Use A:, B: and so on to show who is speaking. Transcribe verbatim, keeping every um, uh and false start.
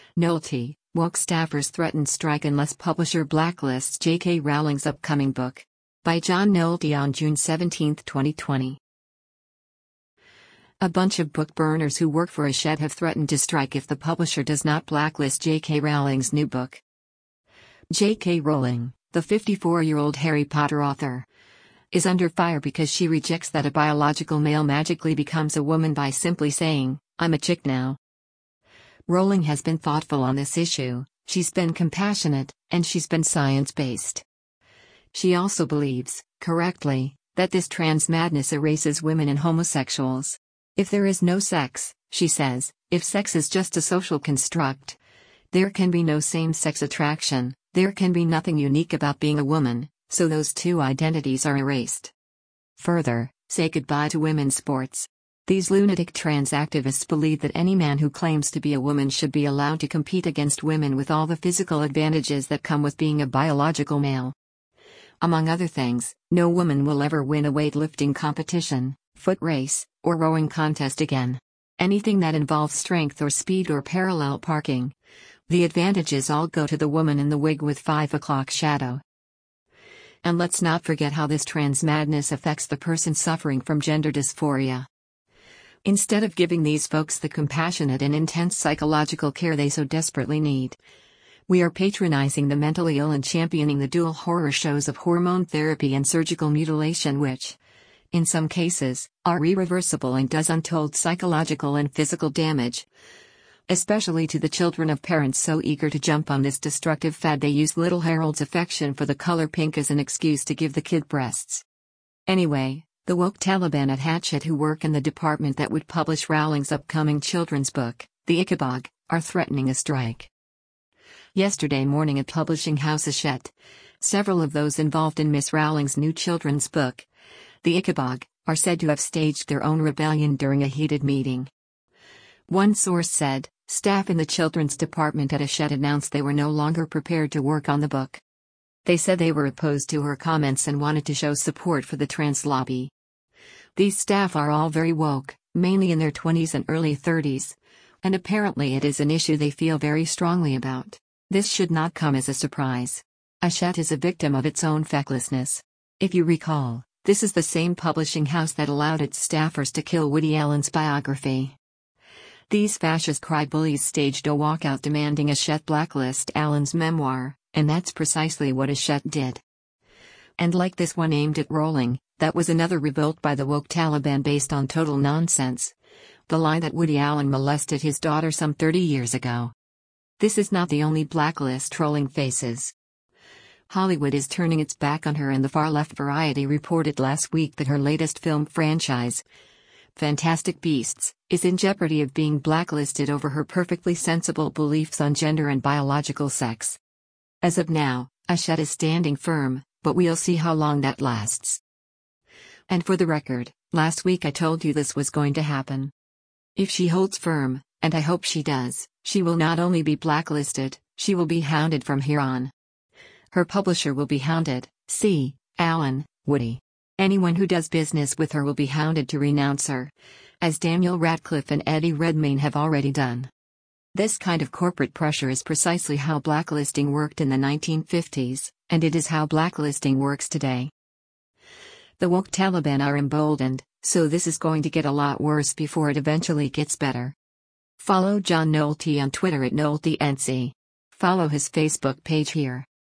A: Nolte, woke staffers threaten strike unless publisher blacklists J K. Rowling's upcoming book. By John Nolte on June seventeenth, twenty twenty. A bunch of book burners who work for Hachette have threatened to strike if the publisher does not blacklist J K. Rowling's new book. J K. Rowling, the fifty-four-year-old Harry Potter author, is under fire because she rejects that a biological male magically becomes a woman by simply saying, "I'm a chick now." Rowling has been thoughtful on this issue, she's been compassionate, and she's been science-based. She also believes, correctly, that this trans madness erases women and homosexuals. If there is no sex, she says, if sex is just a social construct, there can be no same-sex attraction, there can be nothing unique about being a woman, so those two identities are erased. Further, say goodbye to women's sports. These lunatic trans activists believe that any man who claims to be a woman should be allowed to compete against women with all the physical advantages that come with being a biological male. Among other things, no woman will ever win a weightlifting competition, foot race, or rowing contest again. Anything that involves strength or speed or parallel parking. The advantages all go to the woman in the wig with five o'clock shadow. And let's not forget how this trans madness affects the person suffering from gender dysphoria. Instead of giving these folks the compassionate and intense psychological care they so desperately need, we are patronizing the mentally ill and championing the dual horror shows of hormone therapy and surgical mutilation which, in some cases, are irreversible and does untold psychological and physical damage. Especially to the children of parents so eager to jump on this destructive fad they use little Harold's affection for the color pink as an excuse to give the kid breasts. Anyway, the woke Taliban at Hachette who work in the department that would publish Rowling's upcoming children's book, The Ickabog, are threatening a strike. Yesterday morning at publishing house Hachette, several of those involved in Miss Rowling's new children's book, The Ickabog, are said to have staged their own rebellion during a heated meeting. One source said, staff in the children's department at Hachette announced they were no longer prepared to work on the book. They said they were opposed to her comments and wanted to show support for the trans lobby. These staff are all very woke, mainly in their twenties and early thirties, and apparently it is an issue they feel very strongly about. This should not come as a surprise. Hachette is a victim of its own fecklessness. If you recall, this is the same publishing house that allowed its staffers to kill Woody Allen's biography. These fascist cry-bullies staged a walkout demanding Hachette blacklist Allen's memoir, and that's precisely what Hachette did. And like this one aimed at Rowling, that was another revolt by the woke Taliban based on total nonsense. The lie that Woody Allen molested his daughter some thirty years ago. This is not the only blacklist trolling faces. Hollywood is turning its back on her, and the far-left Variety reported last week that her latest film franchise, Fantastic Beasts, is in jeopardy of being blacklisted over her perfectly sensible beliefs on gender and biological sex. As of now, Hachette is standing firm, but we'll see how long that lasts. And for the record, last week I told you this was going to happen. If she holds firm, and I hope she does, she will not only be blacklisted, she will be hounded from here on. Her publisher will be hounded, see, Allen, Woody. Anyone who does business with her will be hounded to renounce her, as Daniel Radcliffe and Eddie Redmayne have already done. This kind of corporate pressure is precisely how blacklisting worked in the nineteen fifties, and it is how blacklisting works today. The woke Taliban are emboldened, so this is going to get a lot worse before it eventually gets better. Follow John Nolte on Twitter at NolteNC. Follow his Facebook page here.